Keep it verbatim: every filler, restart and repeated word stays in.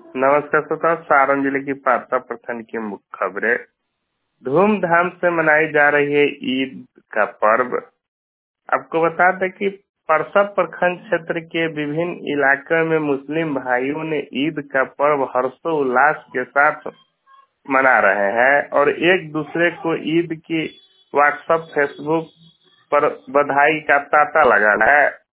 नमस्कार श्रोता, सारण जिले की पात्रा प्रखंड की मुख्य खबरें। धूमधाम से मनाई जा रही है ईद का पर्व। आपको बता दें कि परसा प्रखंड क्षेत्र के विभिन्न इलाकों में मुस्लिम भाइयों ने ईद का पर्व हर्षोल्लास के साथ मना रहे हैं और एक दूसरे को ईद की व्हाट्सएप फेसबुक पर बधाई का तांता लगा है।